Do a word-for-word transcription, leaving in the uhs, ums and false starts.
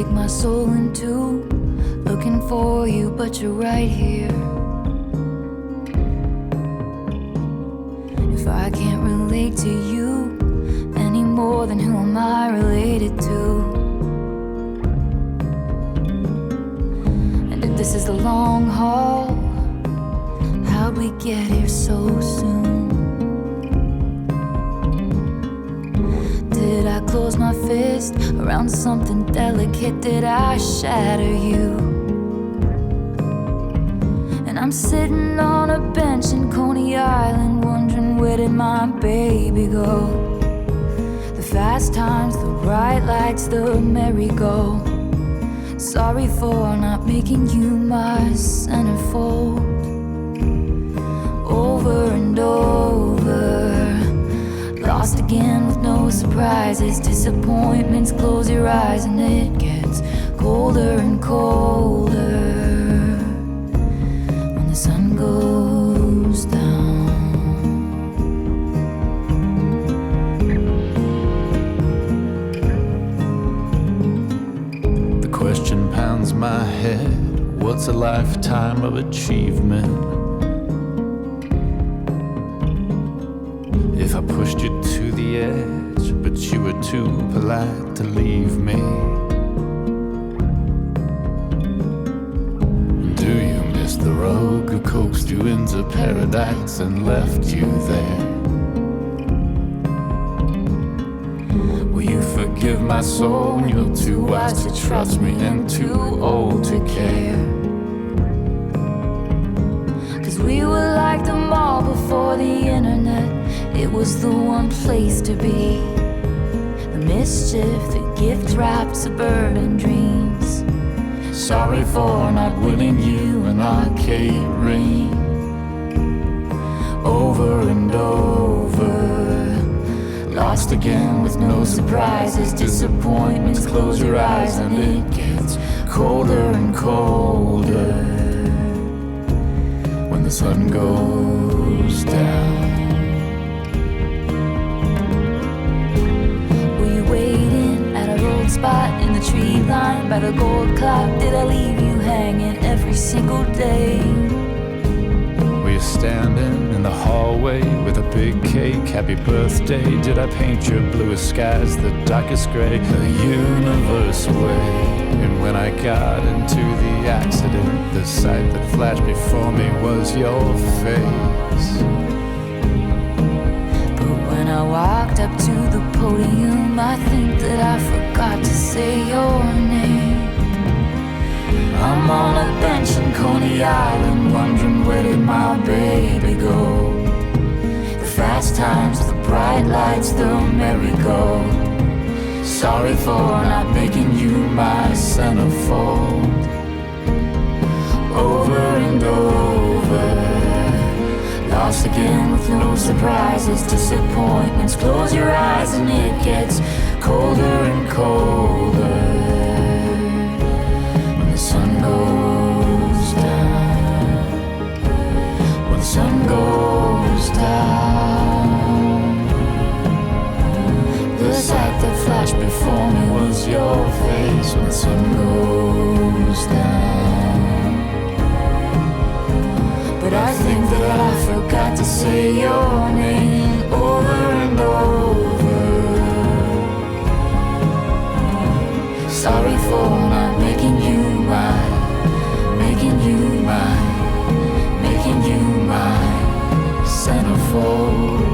take my soul in two, looking for you, but you're right here. If I can't relate to you any more, then who am I related to? And if this is the long haul, how'd we get here so soon? Did I close my fist around something delicate? Did I shatter you? And I'm sitting on a bench in Coney Island, wondering where did my baby go? The fast times, the bright lights, the merry-go. Sorry for not making you my centerfold. Over and over, lost again with no surprises. Disappointments, close your eyes and it gets colder and colder when the sun goes down. The question pounds my head, what's a lifetime of achievement? If I pushed you to the edge, but you were too polite to leave me. Do you miss the rogue who coaxed you into paradise and left you there? Will you forgive my soul? You're too wise to trust me and too old to care. Cause we were like the mall before the internet. It was the one place to be. The mischief, the gift-wrapped suburban dreams. Sorry for not winning you an arcade ring. Over and over, lost again with no surprises. Disappointments, close your eyes and it gets colder and colder when the sun goes down. Spot in the tree line by the gold clock. Did I leave you hanging every single day? Were you standing in the hallway with a big cake? Happy birthday. Did I paint your bluest skies the darkest gray? The universe away. And when I got into the accident, the sight that flashed before me was your face. When I walked up to the podium, I think that I forgot to say your name. I'm on a bench in Coney Island, wondering where did my baby go? The fast times, the bright lights, the merry-go. Sorry for not making you my centerfold. Over and over, lost again with no surprises. Disappointments, close your eyes and it gets colder and colder when the sun goes down. When the sun goes down, the sight that flashed before me was your face. When the sun goes down, but I think that I forgot to say your name. Over and over, sorry for not making you mine, making you mine, making you my centerfold.